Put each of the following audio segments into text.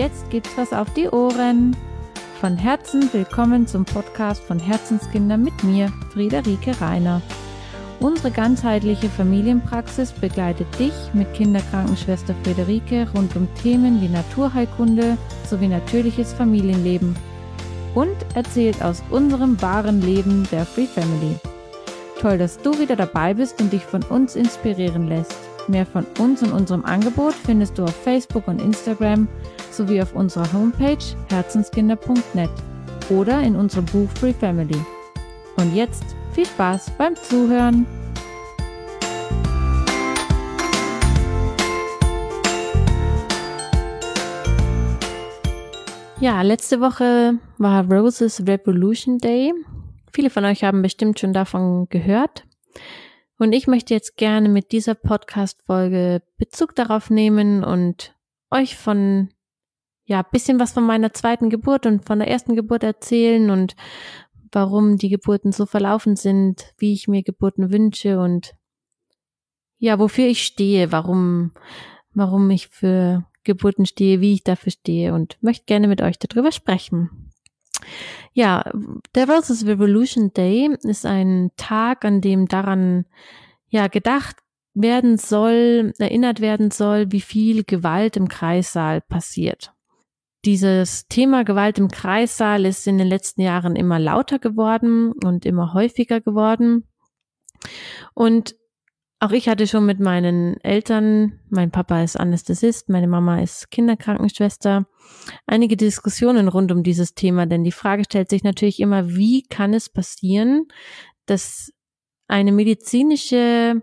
jetzt gibt's was auf die Ohren. Von Herzen willkommen zum Podcast von Herzenskinder mit mir, Friederike Reiner. Unsere ganzheitliche Familienpraxis begleitet dich mit Kinderkrankenschwester Friederike rund um Themen wie Naturheilkunde sowie natürliches Familienleben und erzählt aus unserem wahren Leben der Free Family. Toll, dass du wieder dabei bist und dich von uns inspirieren lässt. Mehr von uns und unserem Angebot findest du auf Facebook und Instagram sowie auf unserer Homepage herzenskinder.net oder in unserem Buch Free Family. Und jetzt viel Spaß beim Zuhören! Ja, letzte Woche war Roses Revolution Day. Viele von euch haben bestimmt schon davon gehört. Und ich möchte jetzt gerne mit dieser Podcast-Folge Bezug darauf nehmen und euch bisschen was von meiner zweiten Geburt und von der ersten Geburt erzählen und warum die Geburten so verlaufen sind, wie ich mir Geburten wünsche und ja, wofür ich stehe, warum ich für Geburten stehe, wie ich dafür stehe und möchte gerne mit euch darüber sprechen. Ja, der Roses Revolution Day ist ein Tag, an dem daran erinnert werden soll, wie viel Gewalt im Kreissaal passiert. Dieses Thema Gewalt im Kreissaal ist in den letzten Jahren immer lauter geworden und immer häufiger geworden. Und auch ich hatte schon mit meinen Eltern, mein Papa ist Anästhesist, meine Mama ist Kinderkrankenschwester, einige Diskussionen rund um dieses Thema, denn die Frage stellt sich natürlich immer, wie kann es passieren, dass eine medizinische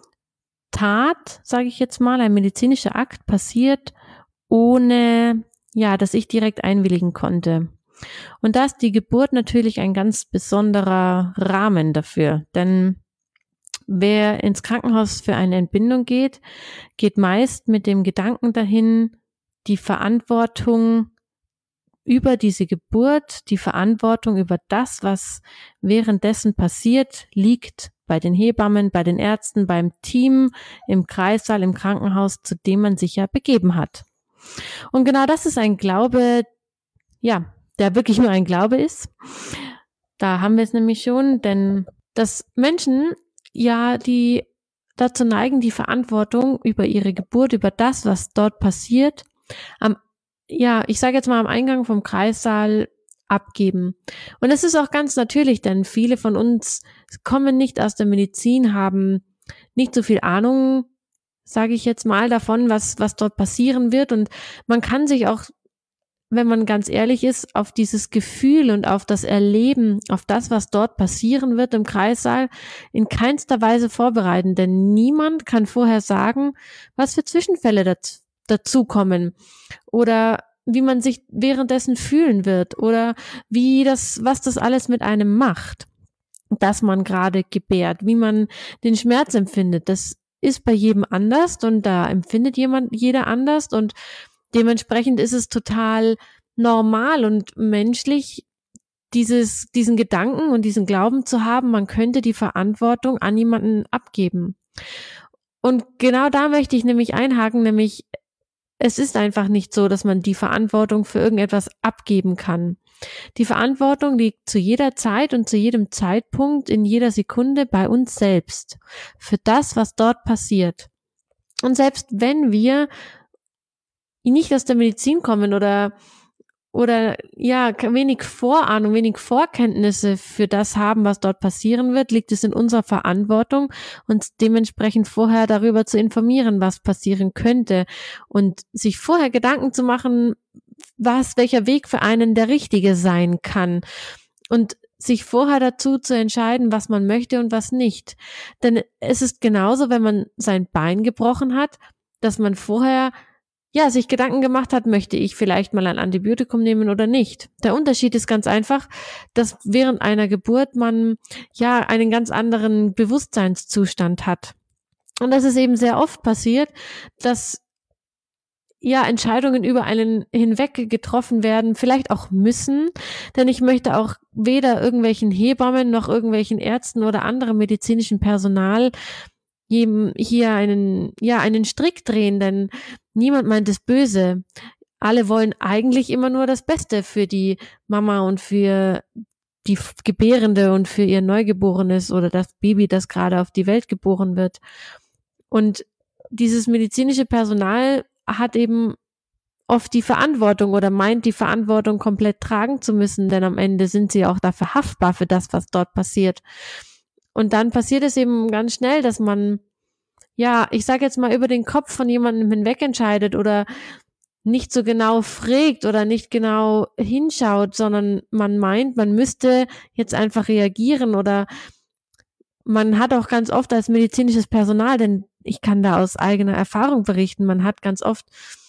Tat, sage ich jetzt mal, ein medizinischer Akt passiert, ohne, dass ich direkt einwilligen konnte. Und da ist die Geburt natürlich ein ganz besonderer Rahmen dafür, denn wer ins Krankenhaus für eine Entbindung geht meist mit dem Gedanken dahin, die Verantwortung über diese Geburt, die Verantwortung über das, was währenddessen passiert, liegt bei den Hebammen, bei den Ärzten, beim Team, im Kreissaal, im Krankenhaus, zu dem man sich ja begeben hat. Und genau das ist ein Glaube, der wirklich nur ein Glaube ist. Da haben wir es nämlich schon, denn dass Menschen die dazu neigen, die Verantwortung über ihre Geburt, über das, was dort passiert, am Eingang vom Kreissaal abgeben. Und es ist auch ganz natürlich, denn viele von uns kommen nicht aus der Medizin, haben nicht so viel Ahnung, sage ich jetzt mal, davon, was dort passieren wird. Und man kann sich auch, wenn man ganz ehrlich ist, auf dieses Gefühl und auf das Erleben, auf das, was dort passieren wird im Kreissaal, in keinster Weise vorbereiten. Denn niemand kann vorher sagen, was für Zwischenfälle dazukommen oder wie man sich währenddessen fühlen wird oder was das alles mit einem macht, dass man gerade gebärt, wie man den Schmerz empfindet. Das ist bei jedem anders und da empfindet jeder anders und dementsprechend ist es total normal und menschlich, diesen Gedanken und diesen Glauben zu haben, man könnte die Verantwortung an jemanden abgeben. Und genau da möchte ich nämlich einhaken, nämlich es ist einfach nicht so, dass man die Verantwortung für irgendetwas abgeben kann. Die Verantwortung liegt zu jeder Zeit und zu jedem Zeitpunkt in jeder Sekunde bei uns selbst für das, was dort passiert. Und selbst wenn wir nicht aus der Medizin kommen oder wenig Vorahnung, wenig Vorkenntnisse für das haben, was dort passieren wird, liegt es in unserer Verantwortung, uns dementsprechend vorher darüber zu informieren, was passieren könnte und sich vorher Gedanken zu machen, welcher Weg für einen der richtige sein kann und sich vorher dazu zu entscheiden, was man möchte und was nicht. Denn es ist genauso, wenn man sein Bein gebrochen hat, dass man vorher sich Gedanken gemacht hat, möchte ich vielleicht mal ein Antibiotikum nehmen oder nicht. Der Unterschied ist ganz einfach, dass während einer Geburt man einen ganz anderen Bewusstseinszustand hat. Und das ist eben sehr oft passiert, dass Entscheidungen über einen hinweg getroffen werden, vielleicht auch müssen, denn ich möchte auch weder irgendwelchen Hebammen noch irgendwelchen Ärzten oder anderem medizinischen Personal hier einen Strick drehen, denn niemand meint es böse. alle wollen eigentlich immer nur das Beste für die Mama und für die Gebärende und für ihr Neugeborenes oder das Baby, das gerade auf die Welt geboren wird. Und dieses medizinische Personal hat eben oft die Verantwortung oder meint, die Verantwortung komplett tragen zu müssen, denn am Ende sind sie auch dafür haftbar für das, was dort passiert. Und dann passiert es eben ganz schnell, dass man, ja, ich sage jetzt mal, über den Kopf von jemandem hinweg entscheidet oder nicht so genau fragt oder nicht genau hinschaut, sondern man meint, man müsste jetzt einfach reagieren oder man hat auch ganz oft als medizinisches Personal, denn ich kann da aus eigener Erfahrung berichten, man hat ganz oft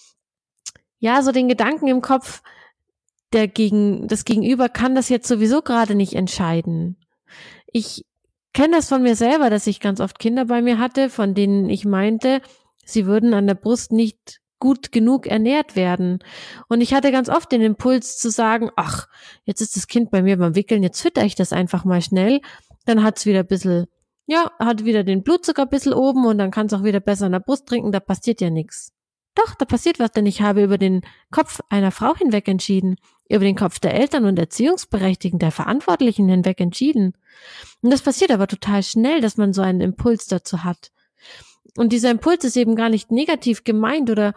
ja so den Gedanken im Kopf, das Gegenüber kann das jetzt sowieso gerade nicht entscheiden. Ich kenne das von mir selber, dass ich ganz oft Kinder bei mir hatte, von denen ich meinte, sie würden an der Brust nicht gut genug ernährt werden. Und ich hatte ganz oft den Impuls zu sagen, ach, jetzt ist das Kind bei mir beim Wickeln, jetzt fütter ich das einfach mal schnell. Dann hat's wieder ein bisschen, ja, hat wieder den Blutzucker ein bisschen oben und dann kann es auch wieder besser an der Brust trinken, da passiert ja nichts. Doch, da passiert was, denn ich habe über den Kopf einer Frau hinweg entschieden, über den Kopf der Eltern und Erziehungsberechtigten, der Verantwortlichen hinweg entschieden. Und das passiert aber total schnell, dass man so einen Impuls dazu hat. Und dieser Impuls ist eben gar nicht negativ gemeint oder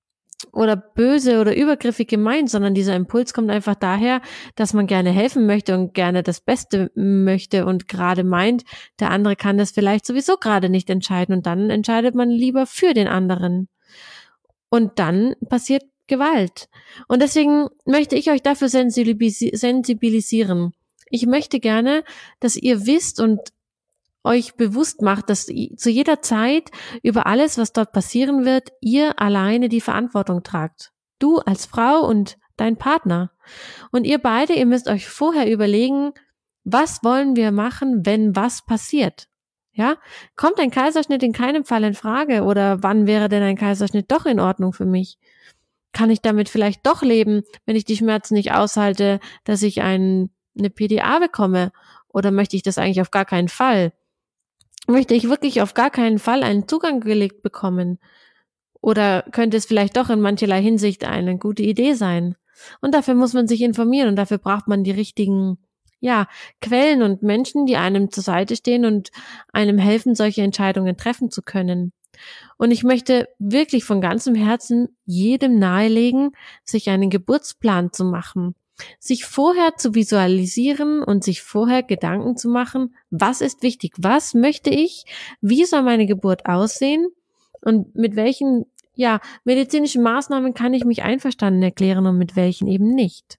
böse oder übergriffig gemeint, sondern dieser Impuls kommt einfach daher, dass man gerne helfen möchte und gerne das Beste möchte und gerade meint, der andere kann das vielleicht sowieso gerade nicht entscheiden und dann entscheidet man lieber für den anderen. Und dann passiert Gewalt. Und deswegen möchte ich euch dafür sensibilisieren. Ich möchte gerne, dass ihr wisst und euch bewusst macht, dass zu jeder Zeit über alles, was dort passieren wird, ihr alleine die Verantwortung tragt. Du als Frau und dein Partner. Und ihr beide, ihr müsst euch vorher überlegen, was wollen wir machen, wenn was passiert? Ja, kommt ein Kaiserschnitt in keinem Fall in Frage oder wann wäre denn ein Kaiserschnitt doch in Ordnung für mich? Kann ich damit vielleicht doch leben, wenn ich die Schmerzen nicht aushalte, dass ich eine PDA bekomme? Oder möchte ich das eigentlich auf gar keinen Fall? Möchte ich wirklich auf gar keinen Fall einen Zugang gelegt bekommen? Oder könnte es vielleicht doch in mancherlei Hinsicht eine gute Idee sein? Und dafür muss man sich informieren und dafür braucht man die richtigen Quellen und Menschen, die einem zur Seite stehen und einem helfen, solche Entscheidungen treffen zu können. Und ich möchte wirklich von ganzem Herzen jedem nahelegen, sich einen Geburtsplan zu machen, sich vorher zu visualisieren und sich vorher Gedanken zu machen, was ist wichtig, was möchte ich, wie soll meine Geburt aussehen und mit welchen medizinischen Maßnahmen kann ich mich einverstanden erklären und mit welchen eben nicht.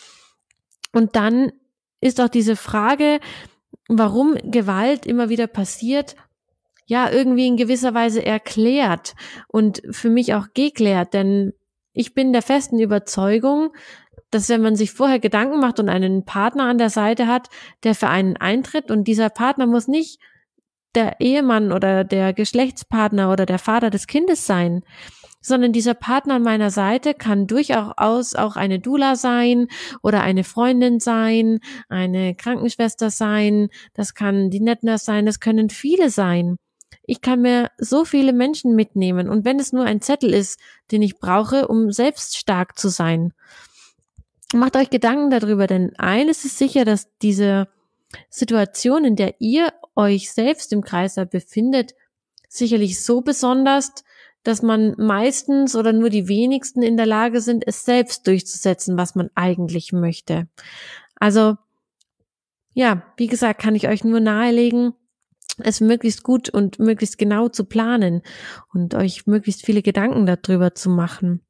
Und dann ist auch diese Frage, warum Gewalt immer wieder passiert, irgendwie in gewisser Weise erklärt und für mich auch geklärt, denn ich bin der festen Überzeugung, dass wenn man sich vorher Gedanken macht und einen Partner an der Seite hat, der für einen eintritt und dieser Partner muss nicht der Ehemann oder der Geschlechtspartner oder der Vater des Kindes sein, sondern dieser Partner an meiner Seite kann durchaus auch eine Doula sein oder eine Freundin sein, eine Krankenschwester sein, das kann die Netnurse sein, das können viele sein. Ich kann mir so viele Menschen mitnehmen und wenn es nur ein Zettel ist, den ich brauche, um selbst stark zu sein. Macht euch Gedanken darüber, denn eines ist sicher, dass diese Situation, in der ihr euch selbst im Kreislauf befindet, sicherlich so besonders, dass man meistens oder nur die wenigsten in der Lage sind, es selbst durchzusetzen, was man eigentlich möchte. Also, wie gesagt, kann ich euch nur nahelegen, es möglichst gut und möglichst genau zu planen und euch möglichst viele Gedanken darüber zu machen.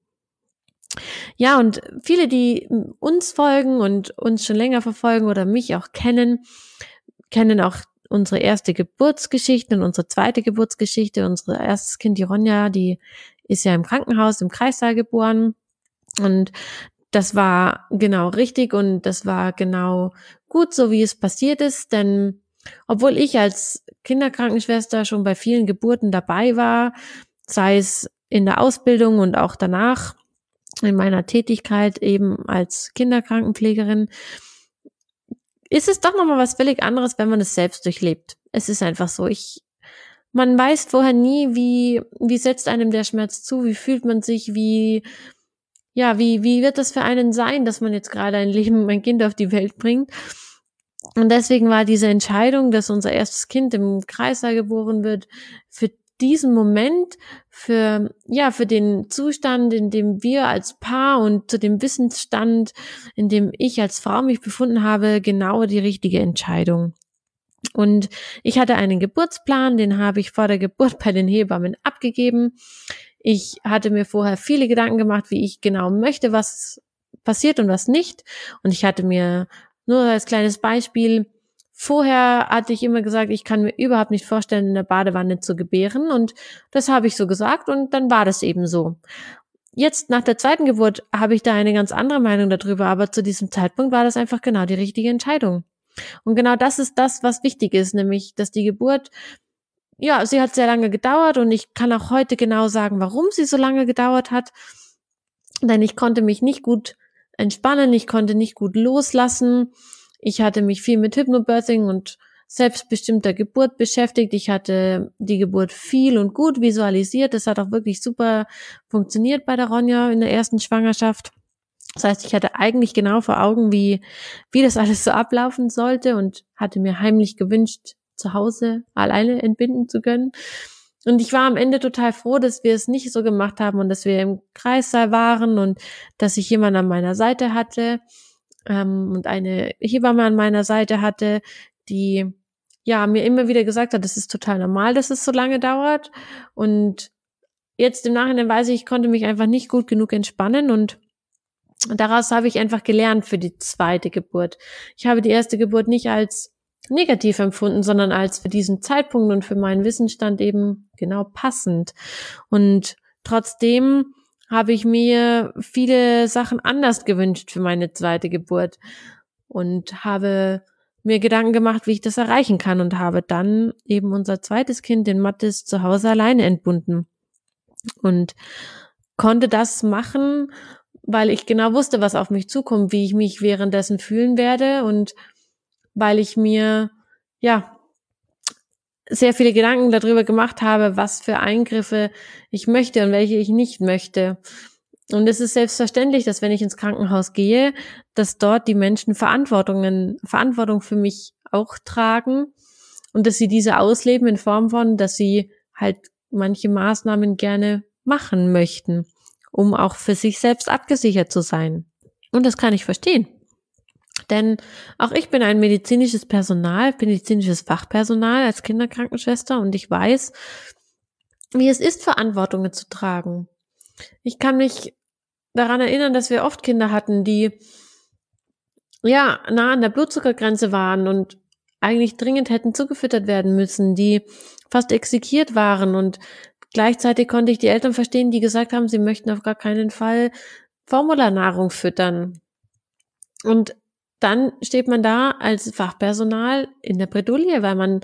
Ja, und viele, die uns folgen und uns schon länger verfolgen oder mich auch kennen auch unsere erste Geburtsgeschichte und unsere zweite Geburtsgeschichte. Unser erstes Kind, die Ronja, die ist ja im Krankenhaus, im Kreissaal geboren. Und das war genau richtig und das war genau gut, so wie es passiert ist. Denn obwohl ich als Kinderkrankenschwester schon bei vielen Geburten dabei war, sei es in der Ausbildung und auch danach in meiner Tätigkeit eben als Kinderkrankenpflegerin, ist es doch nochmal was völlig anderes, wenn man es selbst durchlebt. Es ist einfach so. Man weiß vorher nie, wie setzt einem der Schmerz zu, wie fühlt man sich, wie wie wird das für einen sein, dass man jetzt gerade ein Kind auf die Welt bringt? Und deswegen war diese Entscheidung, dass unser erstes Kind im Kreißsaal geboren wird, für diesen Moment, für den Zustand, in dem wir als Paar und zu dem Wissensstand, in dem ich als Frau mich befunden habe, genau die richtige Entscheidung. Und ich hatte einen Geburtsplan, den habe ich vor der Geburt bei den Hebammen abgegeben. Ich hatte mir vorher viele Gedanken gemacht, wie ich genau möchte, was passiert und was nicht. Und ich hatte mir nur als kleines Beispiel, vorher hatte ich immer gesagt, ich kann mir überhaupt nicht vorstellen, in der Badewanne zu gebären. Und das habe ich so gesagt und dann war das eben so. Jetzt nach der zweiten Geburt habe ich da eine ganz andere Meinung darüber, aber zu diesem Zeitpunkt war das einfach genau die richtige Entscheidung. Und genau das ist das, was wichtig ist, nämlich, dass die Geburt, sie hat sehr lange gedauert und ich kann auch heute genau sagen, warum sie so lange gedauert hat, denn ich konnte mich nicht gut entspannen, ich konnte nicht gut loslassen, ich hatte mich viel mit Hypnobirthing und selbstbestimmter Geburt beschäftigt, ich hatte die Geburt viel und gut visualisiert, das hat auch wirklich super funktioniert bei der Ronja in der ersten Schwangerschaft. Das heißt, ich hatte eigentlich genau vor Augen, wie das alles so ablaufen sollte und hatte mir heimlich gewünscht, zu Hause alleine entbinden zu können. Und ich war am Ende total froh, dass wir es nicht so gemacht haben und dass wir im Kreissaal waren und dass ich jemanden an meiner Seite hatte und eine Hebamme an meiner Seite hatte, die mir immer wieder gesagt hat, das ist total normal, dass es so lange dauert. Und jetzt im Nachhinein weiß ich konnte mich einfach nicht gut genug entspannen und daraus habe ich einfach gelernt für die zweite Geburt. Ich habe die erste Geburt nicht als negativ empfunden, sondern als für diesen Zeitpunkt und für meinen Wissensstand eben genau passend. Und trotzdem habe ich mir viele Sachen anders gewünscht für meine zweite Geburt und habe mir Gedanken gemacht, wie ich das erreichen kann und habe dann eben unser zweites Kind, den Mathis, zu Hause alleine entbunden und konnte das machen, weil ich genau wusste, was auf mich zukommt, wie ich mich währenddessen fühlen werde und weil ich mir, sehr viele Gedanken darüber gemacht habe, was für Eingriffe ich möchte und welche ich nicht möchte. Und es ist selbstverständlich, dass wenn ich ins Krankenhaus gehe, dass dort die Menschen Verantwortung für mich auch tragen und dass sie diese ausleben in Form von, dass sie halt manche Maßnahmen gerne machen möchten, um auch für sich selbst abgesichert zu sein. Und das kann ich verstehen. Denn auch ich bin ein medizinisches Fachpersonal als Kinderkrankenschwester und ich weiß, wie es ist, Verantwortungen zu tragen. Ich kann mich daran erinnern, dass wir oft Kinder hatten, die nah an der Blutzuckergrenze waren und eigentlich dringend hätten zugefüttert werden müssen, die fast exekiert waren und gleichzeitig konnte ich die Eltern verstehen, die gesagt haben, sie möchten auf gar keinen Fall Formularnahrung füttern. Und dann steht man da als Fachpersonal in der Bredouille, weil man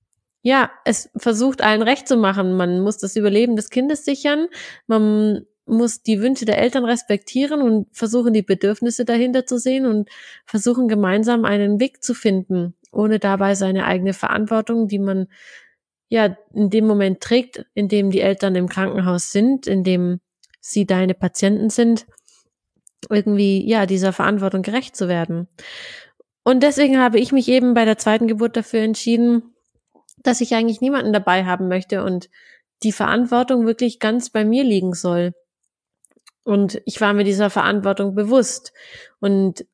es versucht, allen recht zu machen. Man muss das Überleben des Kindes sichern, man muss die Wünsche der Eltern respektieren und versuchen, die Bedürfnisse dahinter zu sehen und versuchen, gemeinsam einen Weg zu finden, ohne dabei seine eigene Verantwortung, die man in dem Moment trägt, in dem die Eltern im Krankenhaus sind, in dem sie deine Patienten sind, irgendwie, dieser Verantwortung gerecht zu werden. Und deswegen habe ich mich eben bei der zweiten Geburt dafür entschieden, dass ich eigentlich niemanden dabei haben möchte und die Verantwortung wirklich ganz bei mir liegen soll. Und ich war mir dieser Verantwortung bewusst. Und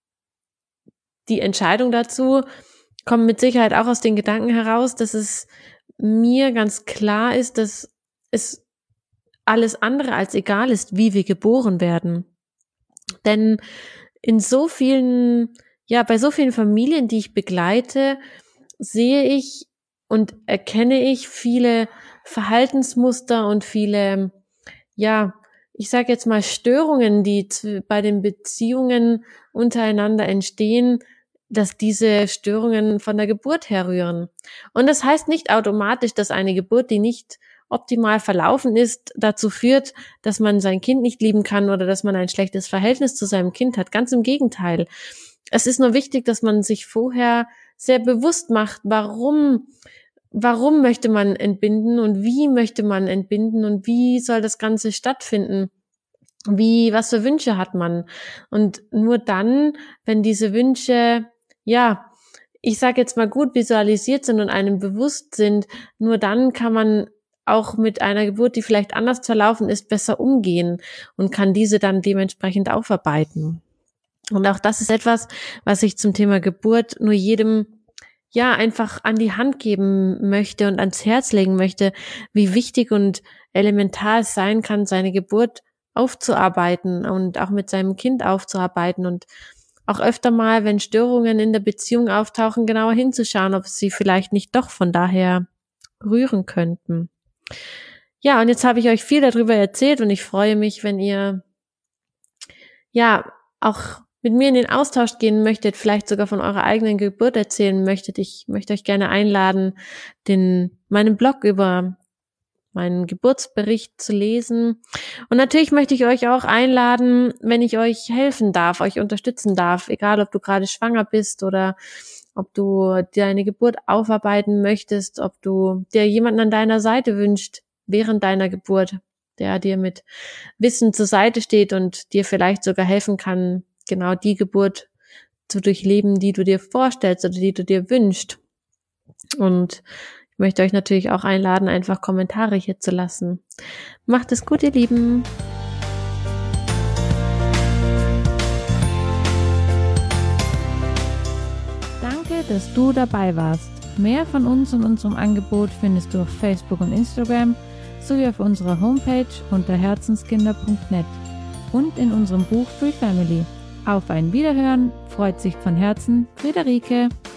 die Entscheidung dazu kommt mit Sicherheit auch aus den Gedanken heraus, dass es mir ganz klar ist, dass es alles andere als egal ist, wie wir geboren werden. Denn in so vielen, bei so vielen Familien, die ich begleite, sehe ich und erkenne ich viele Verhaltensmuster und viele, ich sage jetzt mal Störungen, die bei den Beziehungen untereinander entstehen, dass diese Störungen von der Geburt herrühren. Und das heißt nicht automatisch, dass eine Geburt, die nicht optimal verlaufen ist, dazu führt, dass man sein Kind nicht lieben kann oder dass man ein schlechtes Verhältnis zu seinem Kind hat. Ganz im Gegenteil. Es ist nur wichtig, dass man sich vorher sehr bewusst macht, warum möchte man entbinden und wie möchte man entbinden und wie soll das Ganze stattfinden. was für Wünsche hat man? Und nur dann, wenn diese Wünsche, ich sage jetzt mal gut visualisiert sind und einem bewusst sind, nur dann kann man auch mit einer Geburt, die vielleicht anders verlaufen ist, besser umgehen und kann diese dann dementsprechend aufarbeiten. Und auch das ist etwas, was ich zum Thema Geburt nur jedem einfach an die Hand geben möchte und ans Herz legen möchte, wie wichtig und elementar es sein kann, seine Geburt aufzuarbeiten und auch mit seinem Kind aufzuarbeiten und auch öfter mal, wenn Störungen in der Beziehung auftauchen, genauer hinzuschauen, ob sie vielleicht nicht doch von daher rühren könnten. Ja, und jetzt habe ich euch viel darüber erzählt und ich freue mich, wenn ihr auch mit mir in den Austausch gehen möchtet, vielleicht sogar von eurer eigenen Geburt erzählen möchtet. Ich möchte euch gerne einladen, meinen Blog über meinen Geburtsbericht zu lesen. Und natürlich möchte ich euch auch einladen, wenn ich euch helfen darf, euch unterstützen darf, egal ob du gerade schwanger bist oder ob du deine Geburt aufarbeiten möchtest, ob du dir jemanden an deiner Seite wünschst während deiner Geburt, der dir mit Wissen zur Seite steht und dir vielleicht sogar helfen kann, genau die Geburt zu durchleben, die du dir vorstellst oder die du dir wünschst. Und ich möchte euch natürlich auch einladen, einfach Kommentare hier zu lassen. Macht es gut, ihr Lieben. Danke, dass du dabei warst. Mehr von uns und unserem Angebot findest du auf Facebook und Instagram sowie auf unserer Homepage unter herzenskinder.net und in unserem Buch Free Family. Auf ein Wiederhören, freut sich von Herzen Friederike.